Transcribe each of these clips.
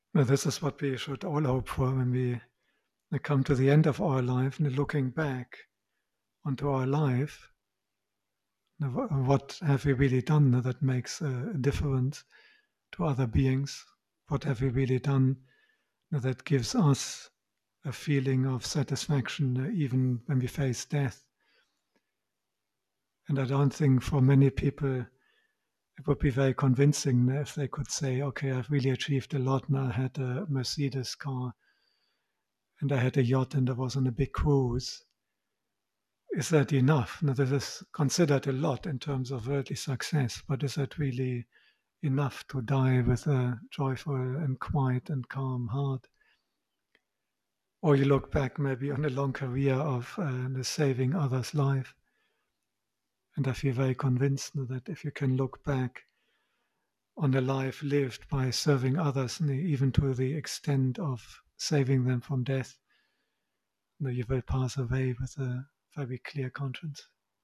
Now, this is what we should all hope for when we come to the end of our life and looking back onto our life. What have we really done that makes a difference to other beings? What have we really done that gives us a feeling of satisfaction even when we face death? And I don't think for many people it would be very convincing if they could say, okay, I've really achieved a lot. Now I had a Mercedes car and I had a yacht and I was on a big cruise. Is that enough? Now, this is considered a lot in terms of worldly success, but is that really enough to die with a joyful and quiet and calm heart? Or you look back maybe on a long career of saving others' life. And I feel very convinced that if you can look back on a life lived by serving others, even to the extent of saving them from death, you will pass away with a very clear conscience.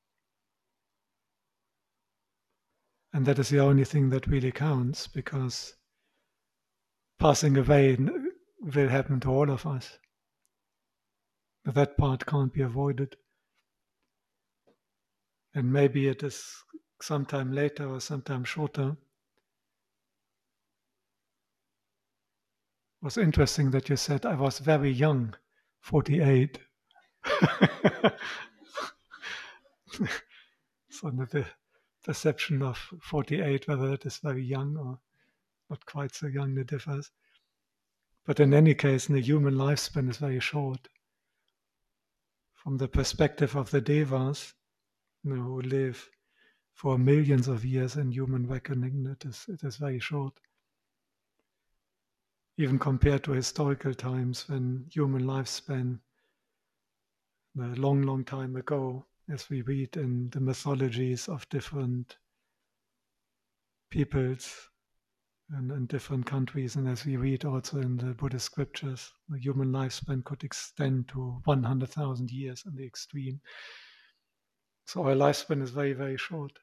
And that is the only thing that really counts, because passing away will happen to all of us. That part can't be avoided. And maybe it is sometime later or sometime shorter. It was interesting that you said I was very young, 48. So the perception of 48, whether it is very young or not quite so young, it differs. But in any case, the human lifespan is very short. From the perspective of the devas, who live for millions of years in human reckoning, it is very short. Even compared to historical times when human lifespan, a long, long time ago, as we read in the mythologies of different peoples and different countries, and as we read also in the Buddhist scriptures, the human lifespan could extend to 100,000 years in the extreme. So our lifespan is very, very short.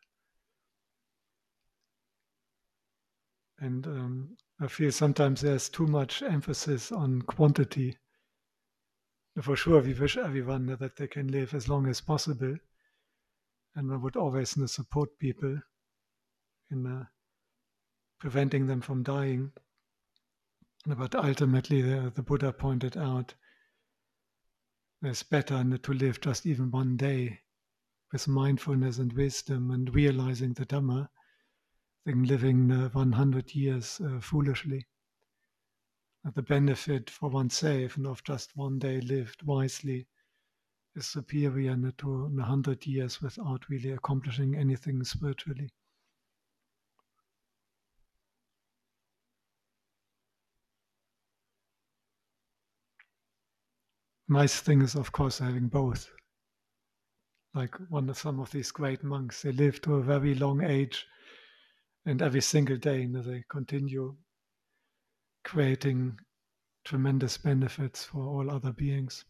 And I feel sometimes there's too much emphasis on quantity. For sure, we wish everyone that they can live as long as possible, and I would always support people in preventing them from dying. But ultimately, the Buddha pointed out it's better to live just even one day with mindfulness and wisdom and realizing the Dhamma than living 100 years foolishly. The benefit for oneself and of just one day lived wisely is superior to 100 years without really accomplishing anything spiritually. Nice thing is, of course, having both. Like some of these great monks, they live to a very long age, and every single day they continue creating tremendous benefits for all other beings.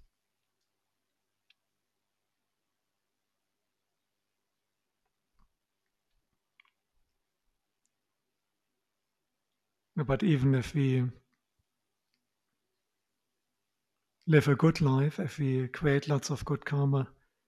But even if we live a good life, if we create lots of good karma,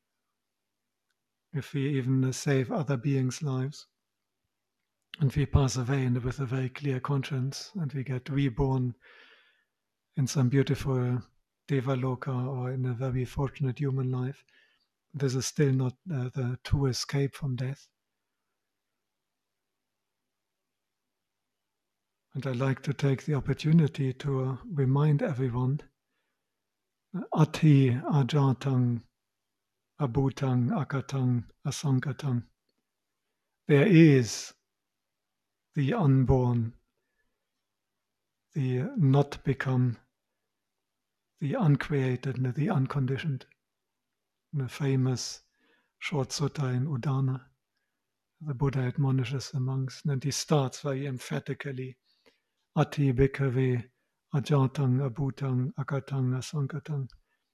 if we even save other beings' lives, and we pass away with a very clear conscience, and we get reborn in some beautiful Devaloka or in a very fortunate human life, this is still not the true escape from death. And I like to take the opportunity to remind everyone, Ati ajatang abhutang akatang asankatang. There is the unborn, the not become, the uncreated, the unconditioned. The famous short sutta in Udana, the Buddha admonishes the monks, and he starts very emphatically, Ati bhikkhave ajatang abhutang akatang asankatang.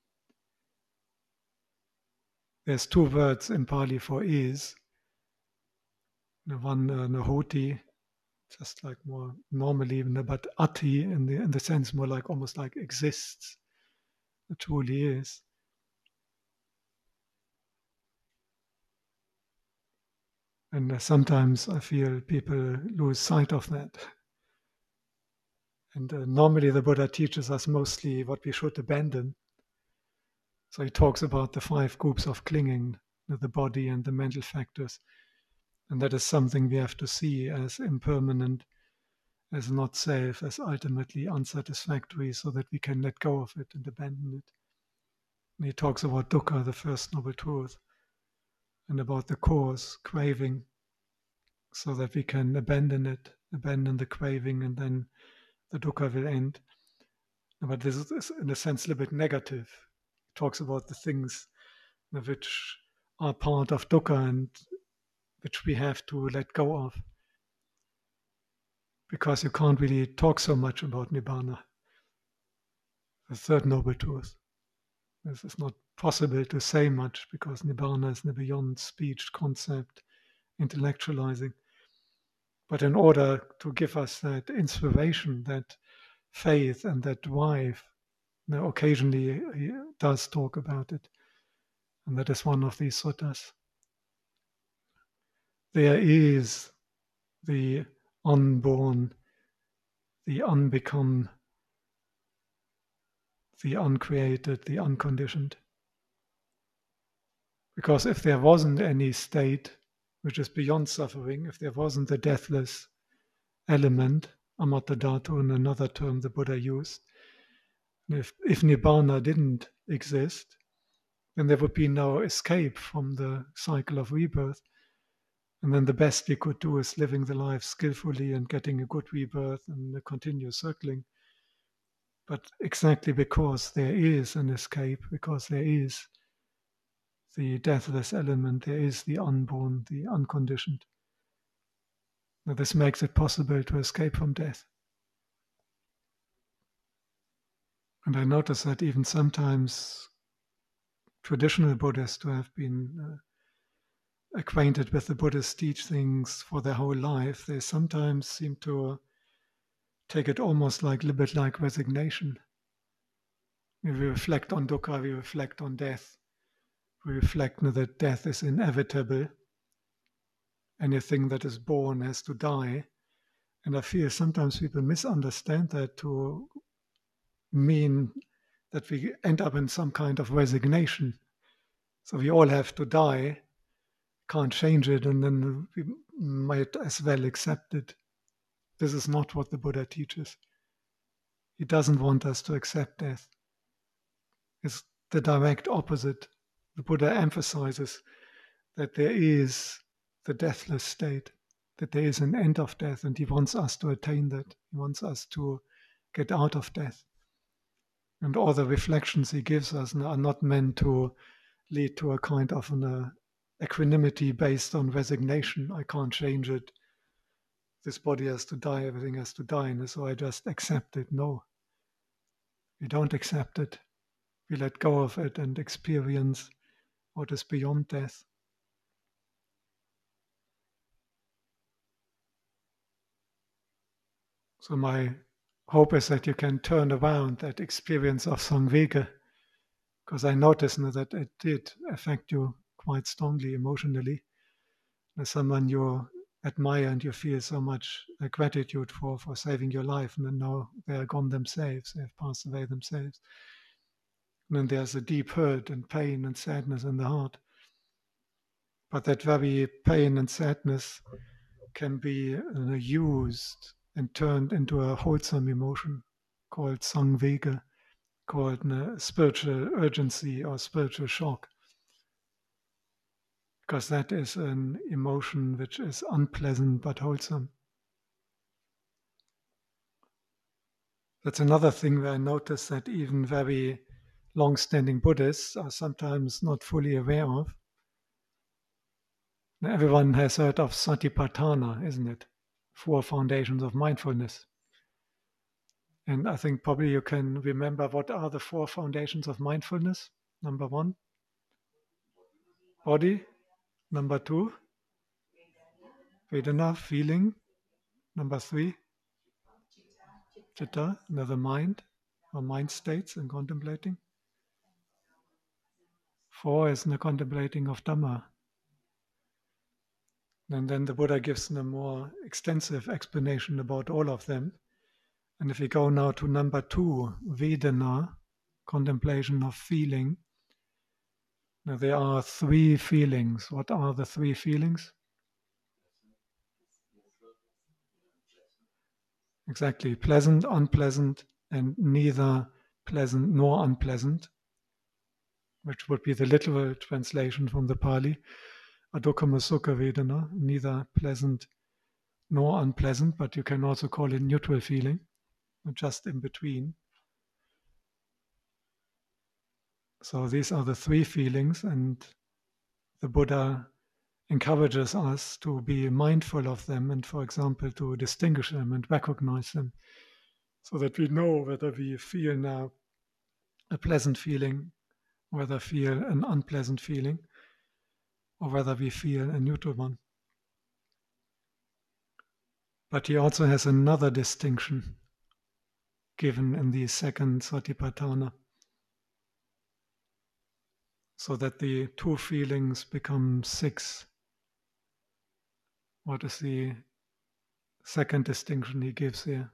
There's two words in Pali for is. The one, nahoti, just like more normally, but ati in the sense more like almost like exists. It truly is. And sometimes I feel people lose sight of that. And normally the Buddha teaches us mostly what we should abandon. So he talks about the 5 groups of clinging, the body and the mental factors. And that is something we have to see as impermanent, as not safe, as ultimately unsatisfactory, so that we can let go of it and abandon it. And he talks about dukkha, the first noble truth, and about the cause, craving, so that we can abandon it, abandon the craving, and then the dukkha will end. But this is, in a sense, a little bit negative. He talks about the things which are part of dukkha and which we have to let go of, because you can't really talk so much about nibbana, the third noble truth. This is not possible to say much because nibbana is beyond speech, concept, intellectualizing. But in order to give us that inspiration, that faith, and that drive, now occasionally he does talk about it. And that is one of these suttas. There is the unborn, the unbecome, the uncreated, the unconditioned. Because if there wasn't any state which is beyond suffering, if there wasn't the deathless element, amata dhatu, in another term the Buddha used, if Nibbana didn't exist, then there would be no escape from the cycle of rebirth. And then the best we could do is living the life skillfully and getting a good rebirth and a continuous circling. But exactly because there is an escape, because there is the deathless element, there is the unborn, the unconditioned. Now this makes it possible to escape from death. And I notice that even sometimes traditional Buddhists who have been acquainted with the Buddhist teachings for their whole life, they sometimes seem to take it almost like a little bit like resignation. We reflect on dukkha, we reflect on death, we reflect that death is inevitable. Anything that is born has to die. And I feel sometimes people misunderstand that to mean that we end up in some kind of resignation. So we all have to die, can't change it, and then we might as well accept it. This is not what the Buddha teaches. He doesn't want us to accept death. It's the direct opposite. The Buddha emphasizes that there is the deathless state, that there is an end of death, and he wants us to attain that. He wants us to get out of death. And all the reflections he gives us are not meant to lead to a kind of an equanimity based on resignation. I can't change it. This body has to die, everything has to die, and so I just accept it. No, we don't accept it. We let go of it and experience what is beyond death. So my hope is that you can turn around that experience of Sangvika, because I noticed that it did affect you quite strongly emotionally. As someone you admire and you feel so much gratitude for saving your life, and then now they are gone themselves, they have passed away themselves. And then there's a deep hurt and pain and sadness in the heart. But that very pain and sadness can be used and turned into a wholesome emotion called Sangvika, called spiritual urgency or spiritual shock. Because that is an emotion which is unpleasant but wholesome. That's another thing where I notice that even very long-standing Buddhists are sometimes not fully aware of. Now, everyone has heard of Satipatthana, isn't it? 4 foundations of mindfulness. And I think probably you can remember what are the 4 foundations of mindfulness. Number 1, body. Number 2, Vedana, feeling. Number 3, Chitta, another mind or mind states and contemplating. 4 is the contemplating of Dhamma. And then the Buddha gives a more extensive explanation about all of them. And if we go now to number 2, Vedana, contemplation of feeling. Now there are 3 feelings. What are the 3 feelings? Exactly, pleasant, unpleasant, and neither pleasant nor unpleasant, which would be the literal translation from the Pali. Adukkhama Sukha Vedana, neither pleasant nor unpleasant, but you can also call it neutral feeling, just in between. So these are the 3 feelings, and the Buddha encourages us to be mindful of them and, for example, to distinguish them and recognize them so that we know whether we feel now a pleasant feeling, whether feel an unpleasant feeling, or whether we feel a neutral one. But he also has another distinction given in the second Satipatthana, so that the 2 feelings become 6. What is the second distinction he gives here?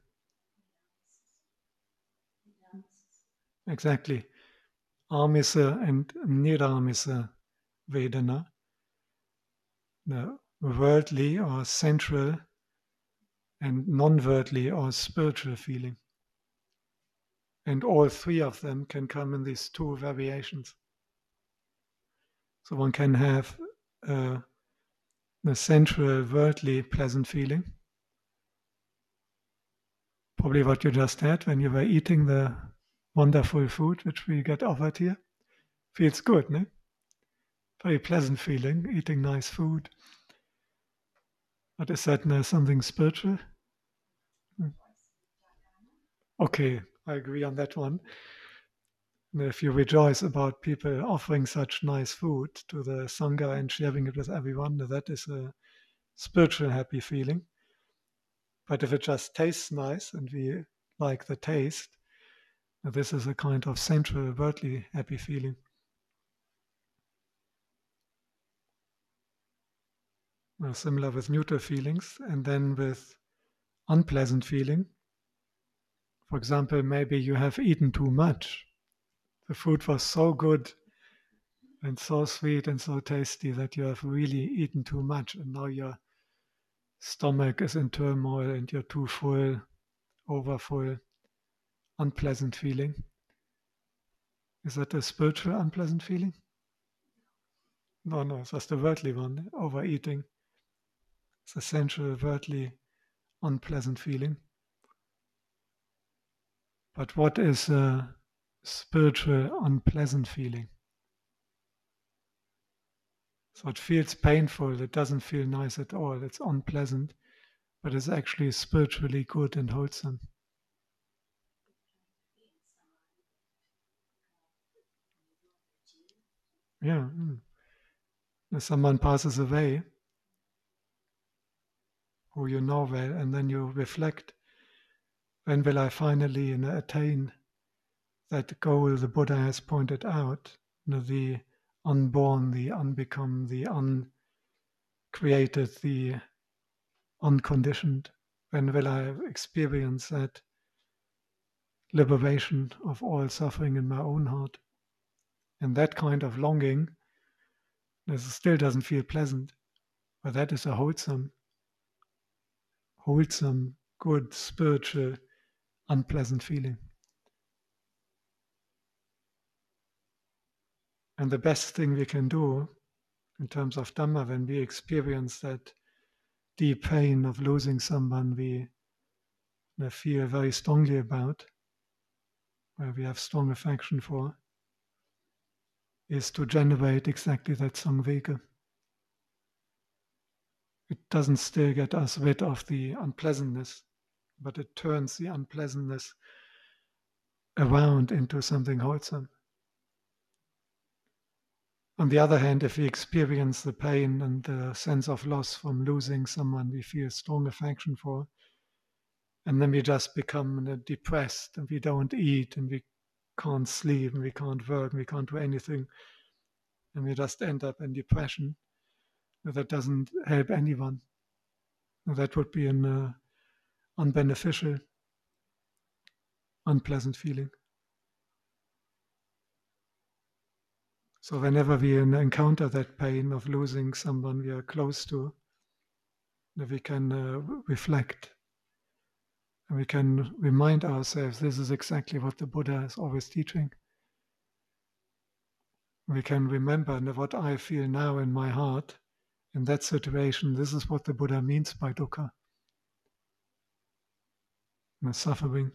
Exactly. Amisa and Niramisa Vedana, the worldly or sensual and non-worldly or spiritual feeling. And all 3 of them can come in these 2 variations. So one can have the sensual, worldly, pleasant feeling. Probably what you just had when you were eating the wonderful food which we get offered here. Feels good, no? Very pleasant feeling, eating nice food. But is that something spiritual? Okay, I agree on that one. And if you rejoice about people offering such nice food to the Sangha and sharing it with everyone, that is a spiritual happy feeling. But if it just tastes nice and we like the taste, this is a kind of sensual, worldly happy feeling. Similar with neutral feelings, and then with unpleasant feeling. For example, maybe you have eaten too much. The food was so good and so sweet and so tasty that you have really eaten too much, and now your stomach is in turmoil and you're too full, overfull, unpleasant feeling. Is that a spiritual unpleasant feeling? No, it's just a worldly one, overeating. It's a sensual, worldly, unpleasant feeling. But what is a spiritual, unpleasant feeling? So it feels painful, it doesn't feel nice at all, it's unpleasant, but it's actually spiritually good and wholesome. Yeah. If someone passes away, who you know well, and then you reflect, when will I finally attain that goal the Buddha has pointed out, the unborn, the unbecome, the uncreated, the unconditioned. When will I experience that liberation of all suffering in my own heart? And that kind of longing, this still doesn't feel pleasant, but that is a wholesome, good, spiritual, unpleasant feeling. And the best thing we can do in terms of Dhamma, when we experience that deep pain of losing someone we feel very strongly about, where we have strong affection for, is to generate exactly that samvega. It doesn't still get us rid of the unpleasantness, but it turns the unpleasantness around into something wholesome. On the other hand, if we experience the pain and the sense of loss from losing someone we feel strong affection for, And then we just become depressed, and we don't eat, and we can't sleep, and we can't work, and we can't do anything, and we just end up in depression. That doesn't help anyone. That would be an unbeneficial, unpleasant feeling. So whenever we encounter that pain of losing someone we are close to, we can reflect, and we can remind ourselves this is exactly what the Buddha is always teaching. We can remember what I feel now in my heart in that situation. This is what the Buddha means by dukkha, suffering.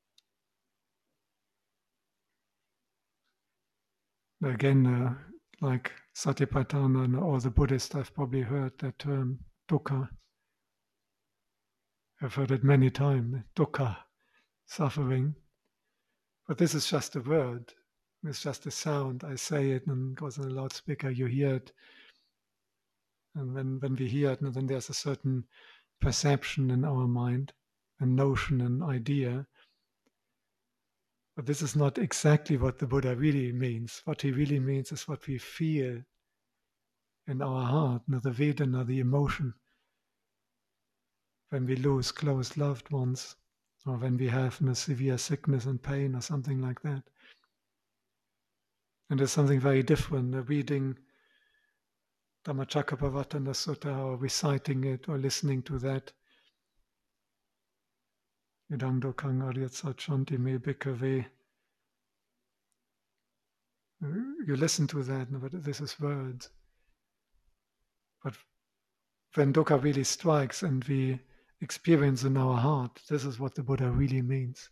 Again, like Satipatthana and all the Buddhists have probably heard that term dukkha. I've heard it many times, dukkha, suffering. But this is just a word. It's just a sound. I say it and it goes on a loudspeaker, you hear it. And when we hear it, then there's a certain perception in our mind, a notion, an idea. But this is not exactly what the Buddha really means. What he really means is what we feel in our heart, the Vedana, the emotion, when we lose close loved ones, or when we have severe sickness and pain or something like that. And there's something very different, reading Dhammacakkappavattana Sutta or reciting it or listening to that. Idang dukkhaṃ ariyat me bhikkhave. You listen to that, but this is words. But when dukkha really strikes and we experience in our heart, this is what the Buddha really means.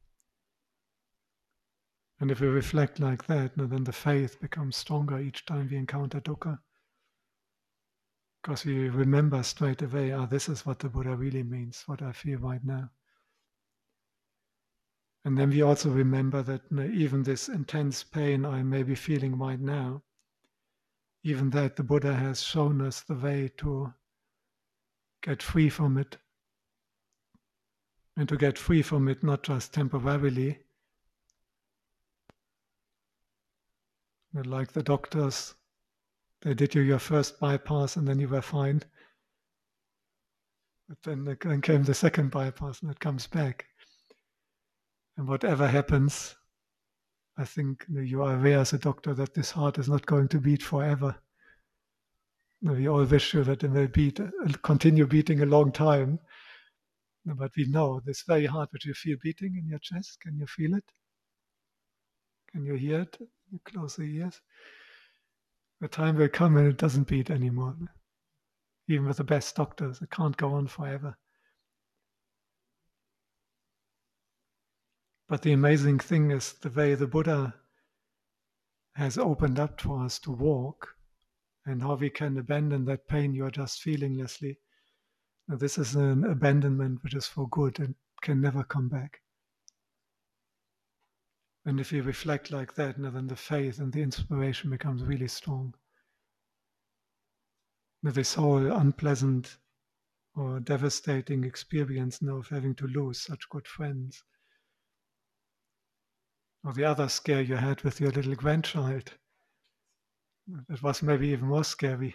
And if we reflect like that, then the faith becomes stronger each time we encounter dukkha. Because we remember straight away, this is what the Buddha really means, what I feel right now. And then we also remember that even this intense pain I may be feeling right now, even that the Buddha has shown us the way to get free from it. And to get free from it not just temporarily, but like the doctors, they did you your first bypass and then you were fine. But then came the second bypass and it comes back. And whatever happens, I think you are aware as a doctor that this heart is not going to beat forever. We all wish you that it will continue beating a long time. But we know this very heart which you feel beating in your chest. Can you feel it? Can you hear it? You close the ears. The time will come when it doesn't beat anymore. Even with the best doctors, it can't go on forever. But the amazing thing is the way the Buddha has opened up for us to walk, and how we can abandon that pain you are just feeling, Leslie. Now, this is an abandonment which is for good and can never come back. And if you reflect like that, then the faith and the inspiration becomes really strong. Now, this whole unpleasant or devastating experience now of having to lose such good friends, or the other scare you had with your little grandchild, it was maybe even more scary.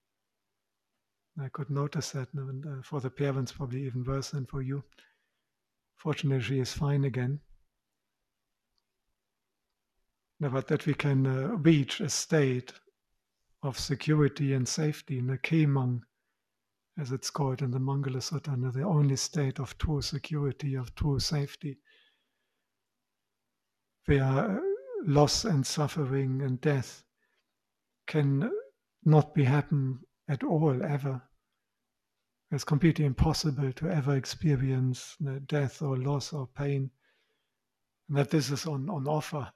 I could notice that, and for the parents probably even worse than for you. Fortunately, she is fine again. But that we can reach a state of security and safety in the Kemang, as it's called in the Mangala Sutta, the only state of true security, of true safety, where loss and suffering and death can not be happen at all, ever. It's completely impossible to ever experience death or loss or pain, and that this is on offer.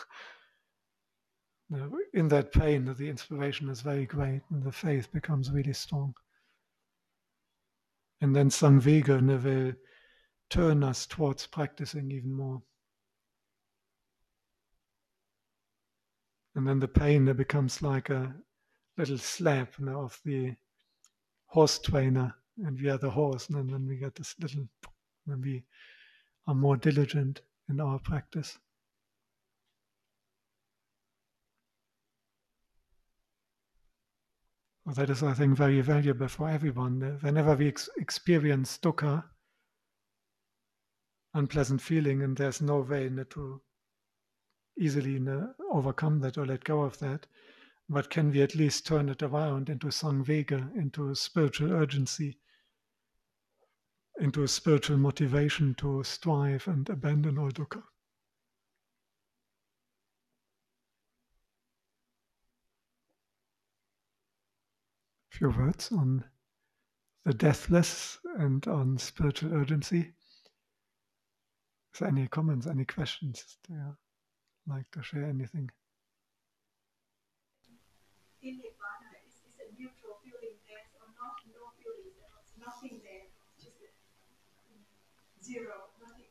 In that pain, the inspiration is very great and the faith becomes really strong. And then Samvega will turn us towards practicing even more. And then the pain becomes like a little slap of the horse trainer, and we are the horse, and then we get this little when we are more diligent in our practice. Well, that is, I think, very valuable for everyone. Whenever we experience dukkha, unpleasant feeling, and there's no way to easily overcome that or let go of that, but can we at least turn it around into samvega, into spiritual urgency, into a spiritual motivation to strive and abandon all dukkha? Few words on the deathless and on spiritual urgency. Is there any comments, any questions? Do you like to share anything? In Nibbana, is a neutral feeling there or not? No feeling there. It's nothing there. Just zero, nothing.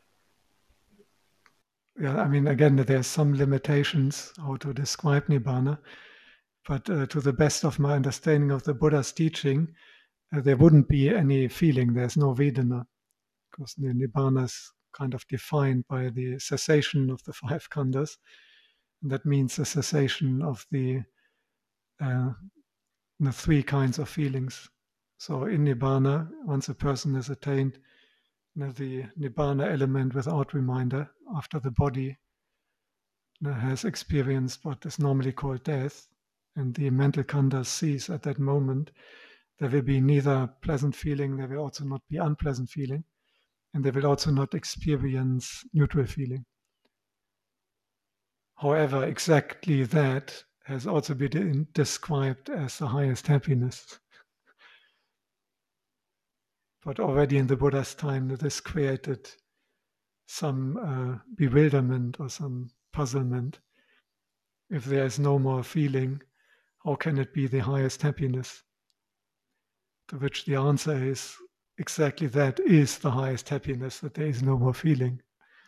Yeah, I mean, again, there's some limitations how to describe Nibbana, but to the best of my understanding of the Buddha's teaching, there wouldn't be any feeling. There's no Vedana, because the Nibbana is kind of defined by the cessation of the five khandhas. And that means the cessation of the three kinds of feelings. So in Nibbana, once a person has attained the Nibbana element without reminder, after the body has experienced what is normally called death, and the mental khandhas cease at that moment, there will be neither pleasant feeling, there will also not be unpleasant feeling, and they will also not experience neutral feeling. However, exactly that has also been described as the highest happiness. But already in the Buddha's time, this created some bewilderment or some puzzlement. If there is no more feeling, how can it be the highest happiness? To which the answer is exactly that is the highest happiness, that there is no more feeling.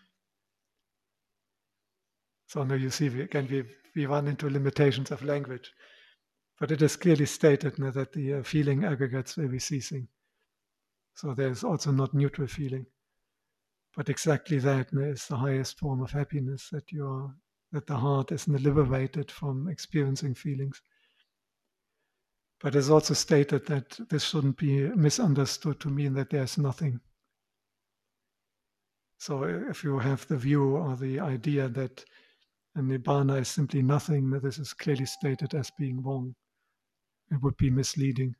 So now you see, we run into limitations of language. But it is clearly stated that the feeling aggregates will be ceasing. So there's also not neutral feeling. But exactly that is the highest form of happiness, that the heart is liberated from experiencing feelings. But it's also stated that this shouldn't be misunderstood to mean that there's nothing. So if you have the view or the idea that Nibbana is simply nothing, that this is clearly stated as being wrong. It would be misleading.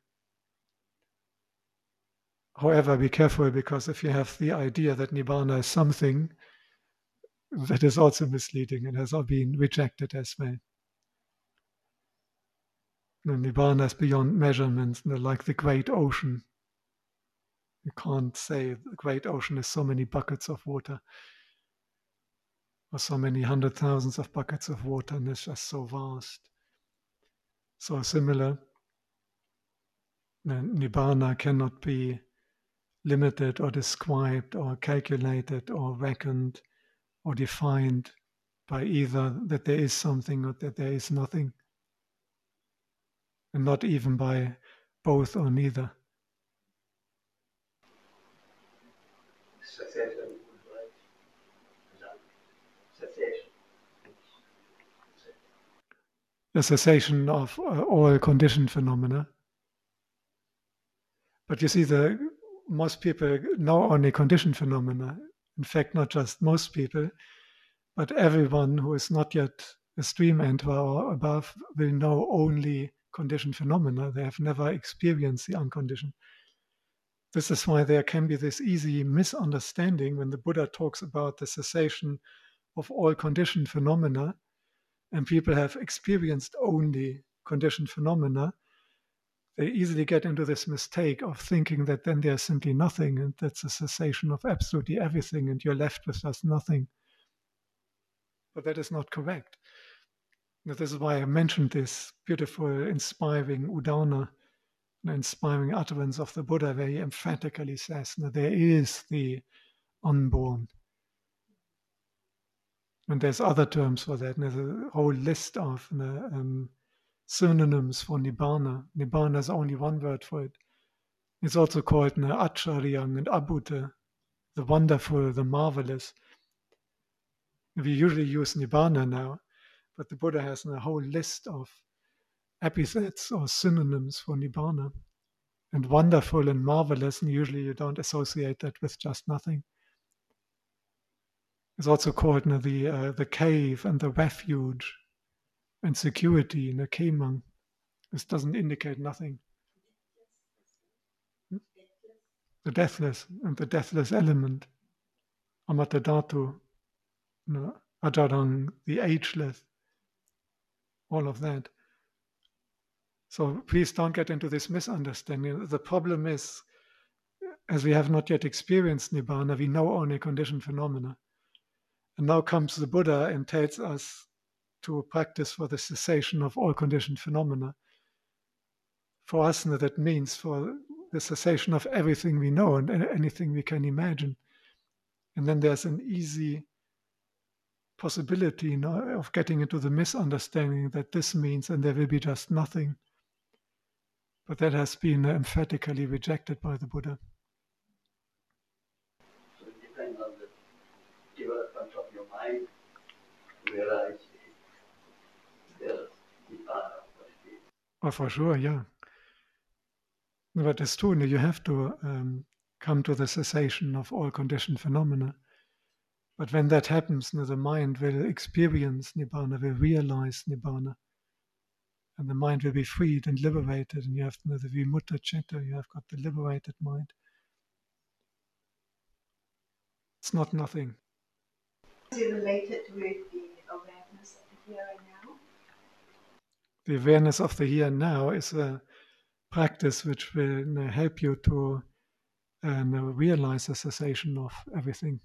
However, be careful, because if you have the idea that Nibbana is something, that is also misleading and has all been rejected as well. Nibbana is beyond measurements, like the great ocean. You can't say the great ocean is so many buckets of water, or so many hundred thousands of buckets of water, and it's just so vast. So similar, Nibbana cannot be limited or described or calculated or reckoned or defined by either that there is something or that there is nothing, and not even by both or neither. Cessation, right? Cessation. The cessation of all conditioned phenomena. But you see, most people know only conditioned phenomena. In fact, not just most people, but everyone who is not yet a stream enterer or above will know only conditioned phenomena. They have never experienced the unconditioned. This is why there can be this easy misunderstanding when the Buddha talks about the cessation of all conditioned phenomena, and people have experienced only conditioned phenomena. They easily get into this mistake of thinking that then there's simply nothing, and that's a cessation of absolutely everything, and you're left with just nothing. But that is not correct. This is why I mentioned this beautiful, inspiring Udana, the inspiring utterance of the Buddha, where he emphatically says that there is the unborn. And there's other terms for that. And there's a whole list of synonyms for Nibbana. Nibbana is only one word for it. It's also called Acharyang and Abhuta. the wonderful, the marvelous. We usually use Nibbana now, but the Buddha has a whole list of epithets or synonyms for Nibbana. And wonderful and marvelous, and usually you don't associate that with just nothing. It's also called the cave and the refuge and security in the Kemang. This doesn't indicate nothing. The deathless and the deathless element. Amata Dhatu, Ajarang, the ageless, all of that. So please don't get into this misunderstanding. The problem is, as we have not yet experienced Nibbana, we know only conditioned phenomena. And now comes the Buddha and tells us to practice for the cessation of all conditioned phenomena. For us, that means for the cessation of everything we know and anything we can imagine. And then there's an easy possibility of getting into the misunderstanding that this means and there will be just nothing. But that has been emphatically rejected by the Buddha. So it depends on the development of your mind to realize there's Nibbana. Oh, for sure, yeah. But it's true, you have to come to the cessation of all conditioned phenomena. But when that happens, the mind will experience Nibbana, will realize Nibbana. And the mind will be freed and liberated. And you have the vimutta citta, you have got the liberated mind. It's not nothing. Is it related with the awareness of the here and now? The awareness of the here and now is a practice which will help you to realize the cessation of everything.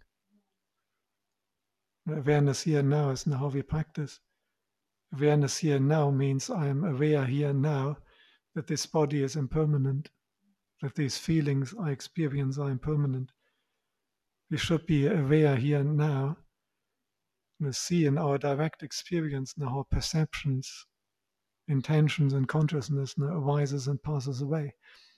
Awareness here and now is how we practice. Awareness here and now means I am aware here and now that this body is impermanent, that these feelings I experience are impermanent. We should be aware here and now, see in our direct experience how perceptions, intentions and consciousness arises and passes away.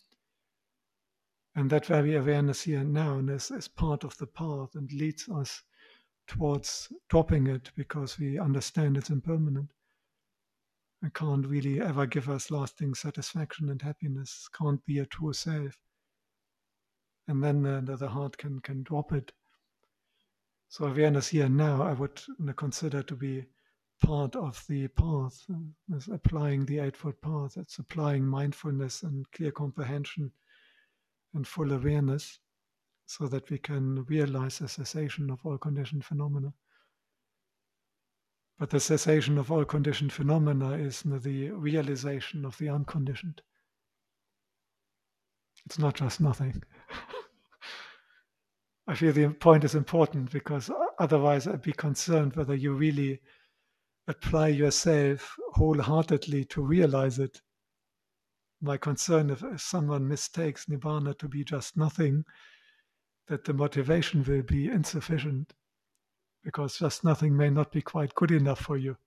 And that very awareness here and now is part of the path and leads us towards dropping it because we understand it's impermanent. It can't really ever give us lasting satisfaction and happiness, can't be a true self. And then the heart can drop it. So awareness here and now I would consider to be part of the path. It's applying the Eightfold Path. It's applying mindfulness and clear comprehension and full awareness so that we can realize the cessation of all conditioned phenomena. But the cessation of all conditioned phenomena is the realization of the unconditioned. It's not just nothing. I feel the point is important because otherwise I'd be concerned whether you really apply yourself wholeheartedly to realize it. My concern if someone mistakes Nibbana to be just nothing, that the motivation will be insufficient because just nothing may not be quite good enough for you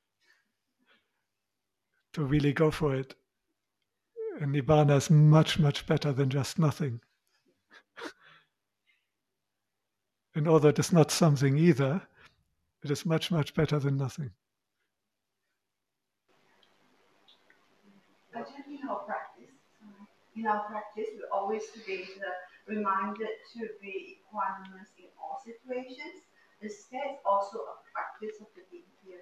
to really go for it. And Nibbana is much, much better than just nothing. And although it is not something either, it is much, much better than nothing. But in our practice, we always to be reminded to be equanimous in all situations. Is there also a practice of the being here?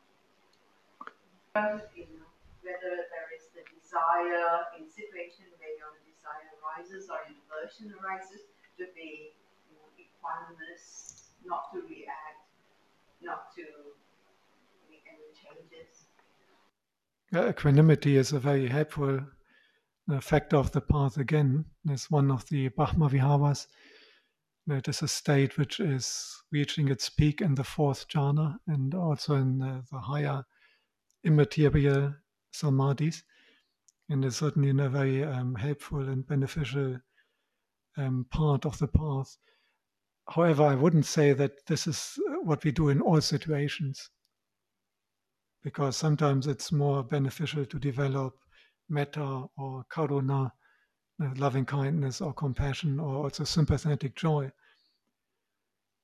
Whether there is the desire in situation where your desire arises or an aversion arises, to be equanimous, not to react, not to make any changes. Equanimity is a very helpful factor of the path again. It's one of the Brahma Viharas. It is a state which is reaching its peak in the fourth jhana and also in the higher immaterial samadhis. And is certainly a very helpful and beneficial part of the path. However, I wouldn't say that this is what we do in all situations, because sometimes it's more beneficial to develop metta or karuna, loving kindness or compassion or also sympathetic joy.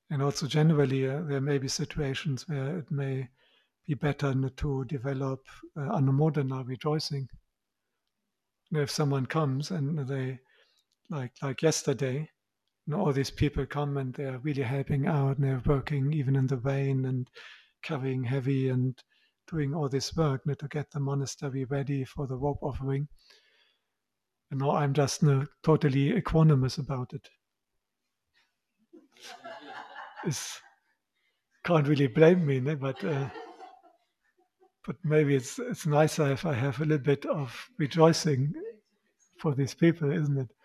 And also generally, there may be situations where it may be better to develop anumodana, rejoicing. If someone comes and they, like yesterday, all these people come and they're really helping out and they're working even in the rain and carrying heavy and doing all this work to get the monastery ready for the robe offering. And now I'm just totally equanimous about it. Can't really blame me, but maybe it's nicer if I have a little bit of rejoicing for these people, isn't it?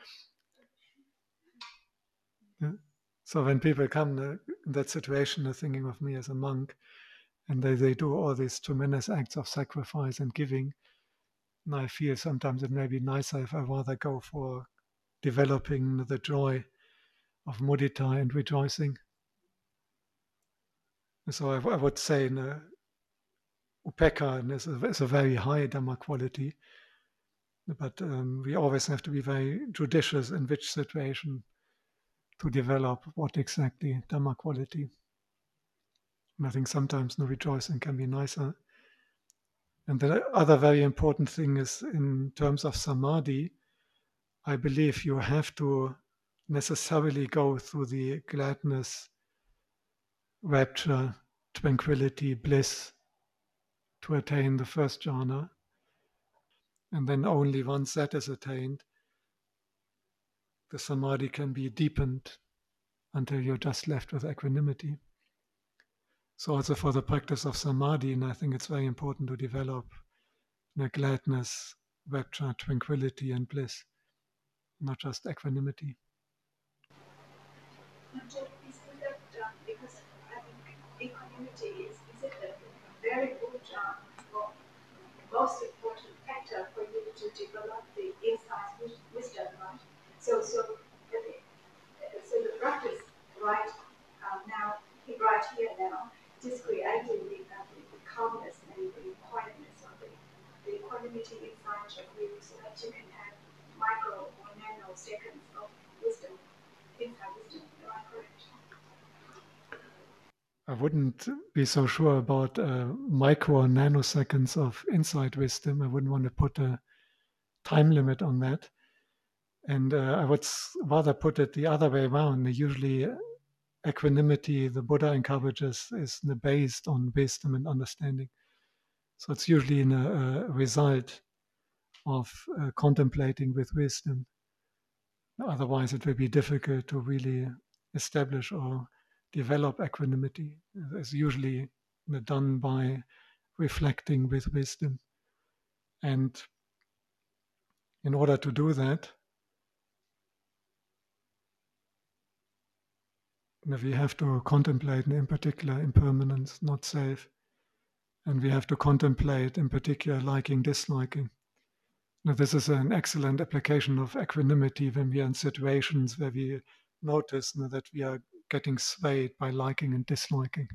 Yeah. So when people come in that situation, they're thinking of me as a monk, and they do all these tremendous acts of sacrifice and giving, and I feel sometimes it may be nicer if I rather go for developing the joy of mudita and rejoicing. So I would say upekkha is a very high Dhamma quality, but we always have to be very judicious in which situation to develop what exactly Dhamma quality. And I think sometimes the rejoicing can be nicer. And the other very important thing is in terms of samadhi, I believe you have to necessarily go through the gladness, rapture, tranquility, bliss to attain the first jhana. And then only once that is attained, the samadhi can be deepened until you're just left with equanimity. So also for the practice of samadhi, and I think it's very important to develop gladness, rapture, tranquility, and bliss, not just equanimity. Isn't that because I think equanimity is it a very good or most important factor for you to develop the insight wisdom, right? So the practice right now, right here now, just creating the calmness and the quietness of the equanimity inside of you, so that you can have micro or nanoseconds of wisdom, insight wisdom. Am I correct? I wouldn't be so sure about micro nanoseconds of insight wisdom. I wouldn't want to put a time limit on that. And I would rather put it the other way around. Usually, equanimity, the Buddha encourages, is based on wisdom and understanding. So it's usually a result of contemplating with wisdom. Otherwise, it will be difficult to really establish or develop equanimity. It's usually done by reflecting with wisdom. And in order to do that, we have to contemplate, in particular, impermanence, not self. And we have to contemplate, in particular, liking, disliking. Now, this is an excellent application of equanimity when we are in situations where we notice that we are getting swayed by liking and disliking.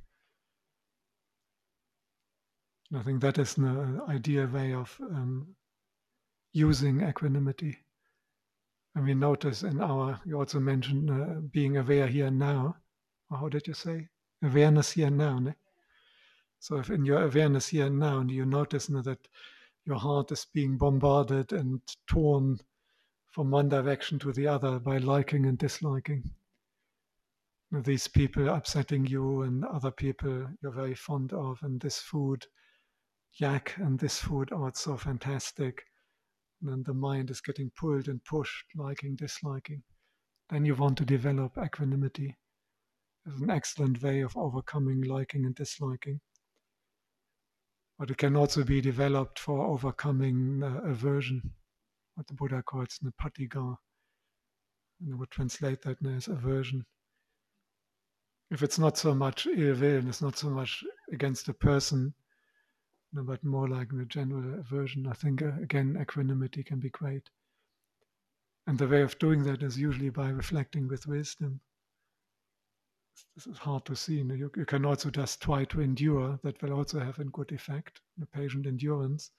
I think that is an ideal way of using equanimity. And we notice you also mentioned being aware here and now. Or how did you say? Awareness here and now. Ne? So if in your awareness here and now, and you notice that your heart is being bombarded and torn from one direction to the other by liking and disliking. These people upsetting you and other people you're very fond of, and this food, yak, and this food, oh, it's so fantastic. And the mind is getting pulled and pushed, liking, disliking. Then you want to develop equanimity as an excellent way of overcoming liking and disliking. But it can also be developed for overcoming aversion, what the Buddha calls patiga. And I would translate that as aversion. If it's not so much ill will, and it's not so much against the person, but more like the general aversion, I think, again, equanimity can be great. And the way of doing that is usually by reflecting with wisdom. This is hard to see. You can also just try to endure. That will also have a good effect, the patient endurance.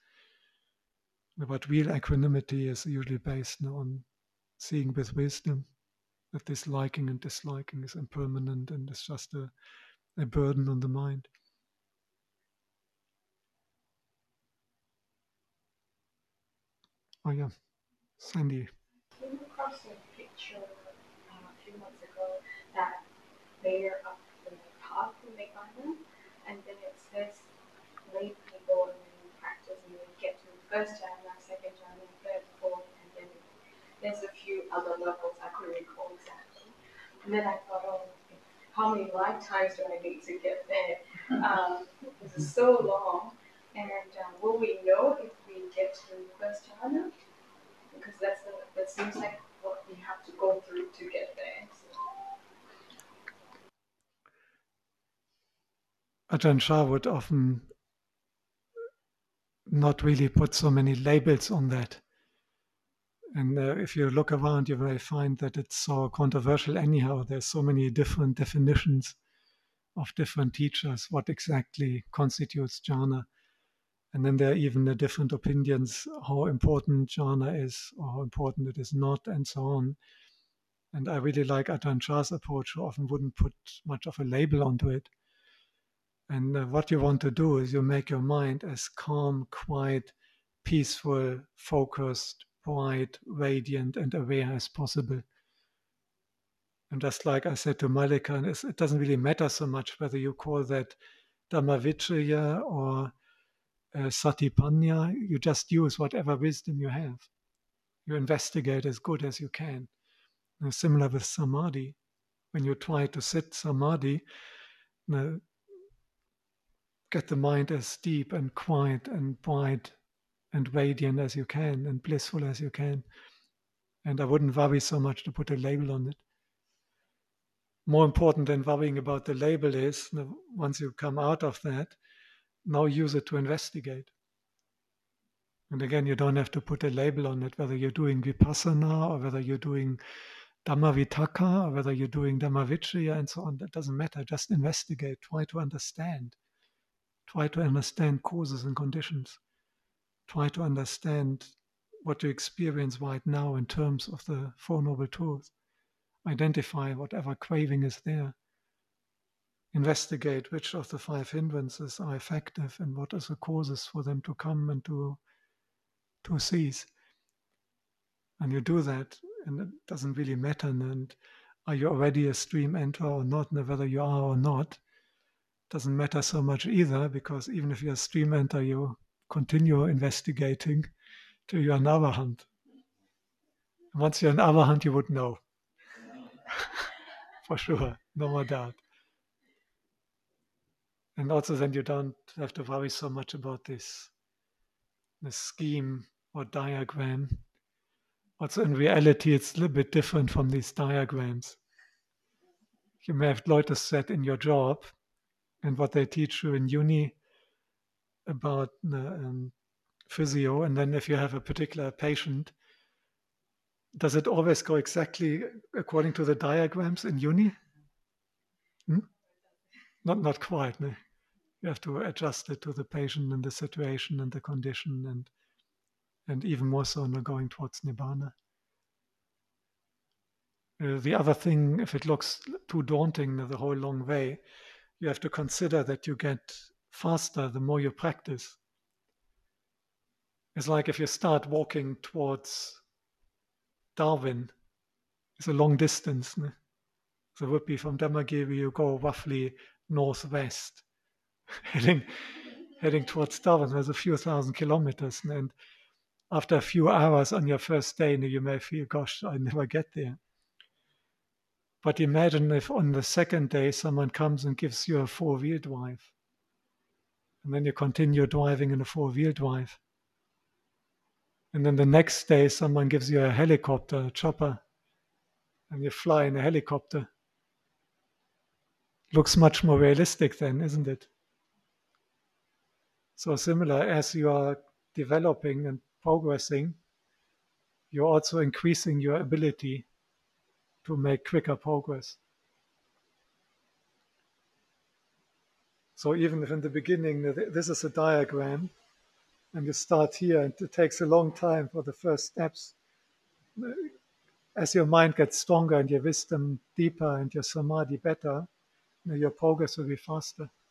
But real equanimity is usually based on seeing with wisdom. that this liking and disliking is impermanent and it's just a burden on the mind. Oh yeah, Sandy. Came across a picture a few months ago that layer up the path in Meghalaya, and then it says lay people and then you practice and then get to first jhana, second jhana, third, fourth, and then there's a few other levels I couldn't recall exactly. And then I thought, oh, how many lifetimes do I need to get there? This is so long, and will we know if we get to first jhana? Because that seems like what we have to go through to get there. Ajahn Chah would often not really put so many labels on that. And if you look around, you may find that it's so controversial anyhow. There's so many different definitions of different teachers, what exactly constitutes jhana. And then there are even the different opinions how important jhana is or how important it is not, and so on. And I really like Ajahn Chah's approach, who often wouldn't put much of a label onto it. And what you want to do is you make your mind as calm, quiet, peaceful, focused, bright, radiant, and aware as possible. And just like I said to Malika, it doesn't really matter so much whether you call that Dhammavichaya or Satipanya. You just use whatever wisdom you have. You investigate as good as you can. And similar with Samadhi. When you try to sit Samadhi, get the mind as deep and quiet and bright and radiant as you can and blissful as you can. And I wouldn't worry so much to put a label on it. More important than worrying about the label is, once you come out of that, now use it to investigate. And again, you don't have to put a label on it, whether you're doing Vipassana or whether you're doing Dhammavitaka or whether you're doing Dhammavichaya and so on. That doesn't matter. Just investigate. Try to understand. Try to understand causes and conditions. Try to understand what you experience right now in terms of the Four Noble Truths. Identify whatever craving is there. Investigate which of the five hindrances are effective and what are the causes for them to come and to cease. And you do that, and it doesn't really matter. And are you already a stream enter or not, and whether you are or not, doesn't matter so much either, because even if you're a stream enter, you continue investigating till you're an arahant. Once you're an arahant, you would know. For sure, no more doubt. And also then you don't have to worry so much about this scheme or diagram. Also in reality, it's a little bit different from these diagrams. You may have Leute said in your job and what they teach you in uni about physio, and then if you have a particular patient, does it always go exactly according to the diagrams in uni? Not quite. No? You have to adjust it to the patient and the situation and the condition, and even more so now going towards Nibbana. The other thing, if it looks too daunting the whole long way, you have to consider that you get faster the more you practice. It's like if you start walking towards Darwin, it's a long distance. No? So it would be from Dhammagiri, you go roughly northwest, heading towards Darwin. There's a few thousand kilometers. And after a few hours on your first day, you may feel, gosh, I never get there. But imagine if on the second day someone comes and gives you a four-wheel drive. And then you continue driving in a four-wheel drive. And then the next day someone gives you a helicopter, a chopper, and you fly in a helicopter. Looks much more realistic then, isn't it? So similar, as you are developing and progressing, you're also increasing your ability to make quicker progress. So even if in the beginning, this is a diagram, and you start here, and it takes a long time for the first steps. as your mind gets stronger and your wisdom deeper and your samadhi better, your progress will be faster.